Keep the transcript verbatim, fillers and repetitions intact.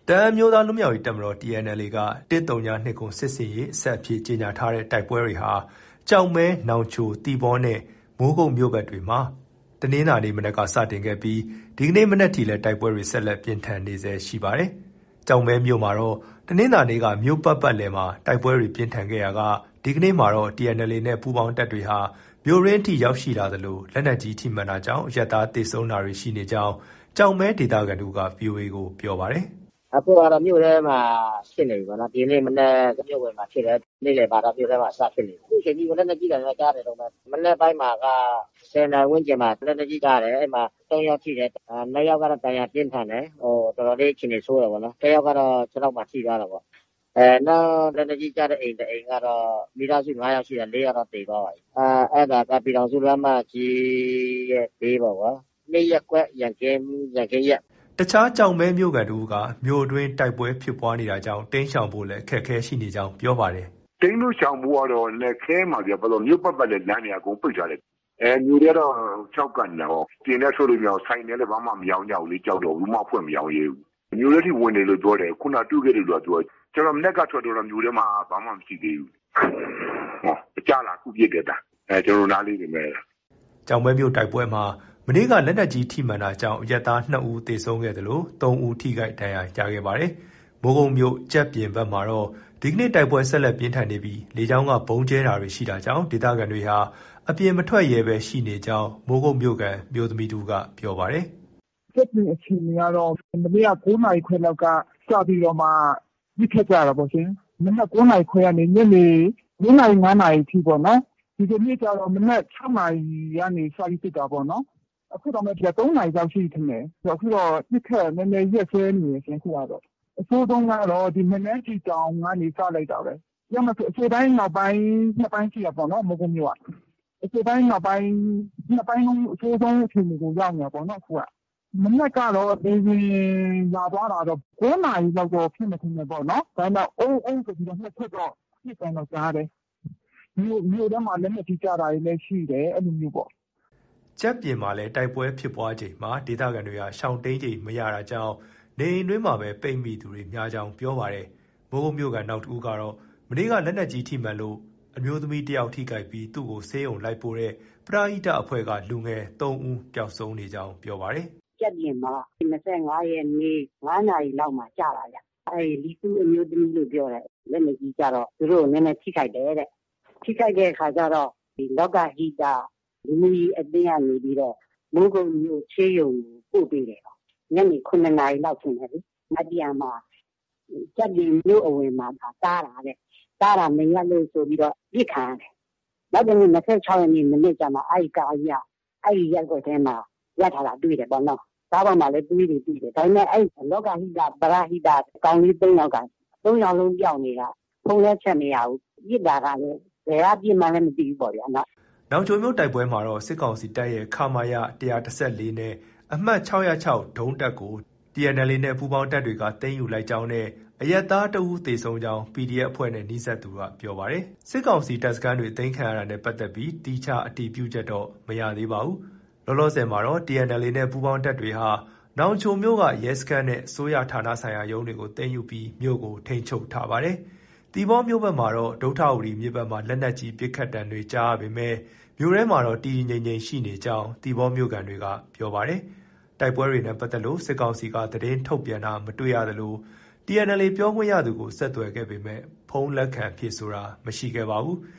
တအန်းမျိုးသားလွတ်မြောက်ရေးတပ်မတော် T N L A ကတစ်သုံးညနှစ်ခုစစ်စင်ရေးအဆက်အဖြစ်ကြေညာထားတဲ့တိုက်ပွဲတွေဟာကြောက်မဲနောင်ချိုတီဘောနဲ့မိုးကုတ်မြို့ဘက်တွေမှာတနင်္လာနေ့မနက်ကစတင်ခဲ့ပြီးဒီကနေ့မနက်ထိလည်းတိုက်ပွဲတွေဆက်လက်ပြင်းထန်နေဆဲရှိပါတယ်။ကြောက်မဲမြို့မှာတော့တနင်္လာနေ့ကမြို့ပတ်ပတ်လည်မှာတိုက်ပွဲတွေပြင်းထန်ခဲ့ရာကဒီကနေ့မှာတော့ T N L A နဲ့ပူးပေါင်းတပ်တွေဟာမြို့ရင်းထိရောက်ရှိလာသလိုလက်နက်ကြီးထိမှန်တာကြောင့်ရက်သားတေဆုံးတာတွေရှိနေကြောင်းကြောက်မဲဒေသခံတို့က V O A ကိုပြောပါတယ်။အခုကတော့မြို့ထဲမှာဖြစ်နေပြီပေါ့နော်ဒီနေ့မနေ့မြို့ဝင်မှာဖြစ်တယ်နေ့လယ်ပါတော့မြို့ထဲမှာစဖြစ်နေပြီဒီချိန်ကြီးလက်နက်ကြီးတွေကြားတယ်တော့မနေ့ပိုင်းမှာကဆယ်နာရီဝန်းကျင်မှာလက်နက်ကြီးကြားတယ်အဲ့မှာသုံးယောက်ထိတယ်နှစ်ယောက်ကတော့တန်ရာပြင်းထန်တယ်ဟိုတော်တော်လေးချိန်နေဆိုးတယ်ပေါ့နော်တစ်ယောက်ကတော့ခြေထောက်မှာထိသွားတာပေါ့အဲနောက်လက်နက်ကြီးကြားတဲ့အိမ်တဲ့အိမ်ကတော့မိသားစု၅ယောက်ရှိတယ်၄ယောက်တော့တည်သွားပါပြီအဲအဲ့ဒါကပြည်တော်စုလမ်းမကြီးရဲ့ဘေးပေါ့ကွာနေ့ရက်ကွက်ရန်ကင်းရန်ကင်းရက်တခြားကြောင်မဲမြို့ကန်တို့ကမြို့အတွင်းတိုက်ပွဲဖြစ်ပွားနေတာကြောင့်တင်းရှောင်ဖို့လည်းအခက်အခဲရှိနေကြောင်းပြောပါတယ်။တင်းလို့ရှောင်ဖို့ကတော့လက်ခဲမှာပြဘာလို့မြို့ပတ်ပတ်လည်းလမ်းနေအကုန်ပိတ်ထားတယ်။အဲမြို့တွေတော့ကြောက်ကန်တယ်ဟော။တင်းနဲ့ဆိုလို့မြောင်ဆိုင်နဲ့လည်းဘာမှမရောင်းကြဘူးလေကြောက်တော့ဘူးမဖွင့်မရောင်းရဘူး။မြို့တွေထိဝင်နေလို့ပြောတယ်ခုနတူးခဲ့တယ်လို့ပြောကျွန်တော်မနေ့ကထွက်တော့မြို့ထဲမှာဘာမှမရှိသေးဘူး။ဟောအကြလာခုပြစ်တယ်တာ။အဲကျွန်တော်နားလေးနေမယ်။ကြောင်မဲမြို့တိုက်ပွဲမှာမနေ့ကလက်နက်ကြီးထိမှန်တာကြောင့်ရက်သားနှစ်ဦးသေဆုံးခဲ့တယ်လို့သုံးဦးထိခိုက်ဒဏ်ရာရခဲ့ပါတယ်။မိုးကုတ်မြို့ကြက်ပြင်ဘက်မှာတော့ဒီကနေ့တိုက်ပွဲဆက်လက်ပြင်းထန်နေပြီးလေကြောင်းကဘုံကျဲတာတွေရှိတာကြောင့်ဒေသခံတွေဟာအပြင်မထွက်ရဲပဲရှိနေကြောင်းမိုးကုတ်မြို့ကန်မြို့သမီးတူကပြောပါတယ်။ကြက်ပြင်အခြေအနေကတော့မနေ့က၉နာရီခွဲလောက်ကစပြီးတော့မှပြစ်ခတ်ကြတာပေါ့ရှင်။မနက်၉နာရီခွဲကနေညနေ၄နာရီ၅နာရီထိပေါ့နော်။ဒီကနေ့ကျတော့မနက်၆နာရီကနေစပြီးပြစ်တာပေါ့နော်။အခုတော့မှဒီသုံးနာရီလောက်ရှိထင်တယ်။အခုတော့ပြစ်ခတ်နည်းနည်းရက်ဆွဲနေရရှင်ခုကတော့အဆိုးဆုံးကတော့ဒီမနက်ကြီးတောင်ကနေစလိုက်တာပဲ။ရမဆိုအဆိုတိုင်းနောက်ပိုင်းနှစ်ပိုင်းရှိရပေါ့နော်မကုမျိုးကအဆိုတိုင်းနောက်ပိုင်းနှစ်ပိုင်းလုံးအဆိုးဆုံးအချိန်ကိုရောက်နေပေါ့နော်ခုကမနက်ကတော့ဒီလာသွားတာတော့၉နာရီလောက်တော့ဖြစ်နေတယ်ပေါ့နော်။ဒါပေမဲ့အုံးအုံးဆိုပြီးတော့နှစ်ချက်တော့ပြစ်ကန်တော့ကြားတယ်။မြို့မြို့ထဲမှာလည်းမကြည့်ကြတာလည်းရှိတယ်အဲ့လိုမျိုးပေါ့ကြက်ပြင်မှာလည်းတိုက်ပွဲဖြစ်ပွားချိန်မှာဒေသခံတွေကရှောင်တိန်ချိန်မရတာကြောင့်နေအိမ်တွင်းမှာပဲပိတ်မိသူတွေများကြောင်းပြောပါတယ်။မိုးကုတ်မြို့ကနောက်တူကတော့မနေ့ကလက်နက်ကြီးထိမှန်လို့အမျိုးသမီးတယောက်ထိခိုက်ပြီးသူ့ကိုဆေးရုံလိုက်ပို့တဲ့ပရာဟိတအဖွဲ့ကလူငယ်သုံးဦးပျောက်ဆုံးနေကြောင်းပြောပါတယ်။ကြက်ပြင်မှာ၂၅ရက်နေ့၅နာရီလောက်မှာကြာလာကြ။အဲဒီလီစုအမျိုးသမီးလို့ပြောတယ်လက်နက်ကြီးကြတော့သူတို့နည်းနည်းထိခိုက်တယ်တဲ့။ထိခိုက်တဲ့အခါကျတော့ဒီလောကဟိတလူမျိုးကြီးအတင်းကနေပြီးတော့မိုးကုတ်မြို့ချေးရုံပို့ပေးတယ်။ညနေ9နာရီလောက်ဖြစ်နေပြီ။မတရားမှာကြက်ပြင်မြို့အဝင်မှာတားတာတဲ့။တားတာမရလို့ဆိုပြီးတော့ပြစ်ခံရတယ်။နောက်တစ်နေ့၂၆ရက်နေ့မနေ့ကျမှအဲဒီကားကြီးကအဲဒီရက်ွက်ထဲမှာရထားတာတွေ့တယ်ပေါ့နော်။ကားပေါ်မှာလည်းတွေးတွေတွေ့တယ်။ဒါပေမဲ့အဲဒီလောကဟိတပရဟိတကောင်လေး၃ယောက်က၃ယောက်လုံးပြောင်းနေတာဖုန်းလည်းချက်မရဘူး။ပြစ်တာကလည်းဘယ်ကပြစ်မှန်းလည်းမသိဘူးပေါ့ဗျာနော်။နောင်ချိုမြို့တိုက်ပွဲမှာတော့စစ်ကောင်စီတပ်ရဲ့ခမာယ၁၁၄နဲ့အမှတ်၆၀၆ဒုံးတပ်ကို T N L A နဲ့ပူးပေါင်းတပ်တွေကသိမ်းယူလိုက်ကြောင်းနဲ့အရက်သားတဦးသေဆုံးကြောင်း P D F အဖွဲ့နဲ့နှိစက်သူကပြောပါတယ်။စစ်ကောင်စီတပ်စခန်းတွေသိမ်းခံရတာနဲ့ပတ်သက်ပြီးတိကျအတည်ပြုချက်တော့မရသေးပါဘူး။လောလောဆယ်မှာတော့ T N L A နဲ့ပူးပေါင်းတပ်တွေဟာနောင်ချိုမြို့ကရဲစခန်းနဲ့အစိုးရဌာနဆိုင်ရာရုံးတွေကိုသိမ်းယူပြီးမြို့ကိုထိန်းချုပ်ထားပါတယ်။တီဘောမြို့ဘက်မှာတော့ဒုထဝတီမြို့ဘက်မှာလက်နက်ကြီးပစ်ခတ်တံတွေကြားရပေမဲ့မြို့ထဲမှာတော့တည်တည်ငြိမ်ငြိမ်ရှိနေကြောင်းတီဘောမြို့ကန်တွေကပြောပါတယ်။တိုက်ပွဲတွေနဲ့ပတ်သက်လို့စစ်ကောင်စီကသတင်းထုတ်ပြန်တာမတွေ့ရသလို T N L A ပြောခွင့်ရသူကိုဆက်သွယ်ခဲ့ပေမဲ့ဖုန်းလက်ခံဖြေဆိုတာမရှိခဲ့ပါဘူး။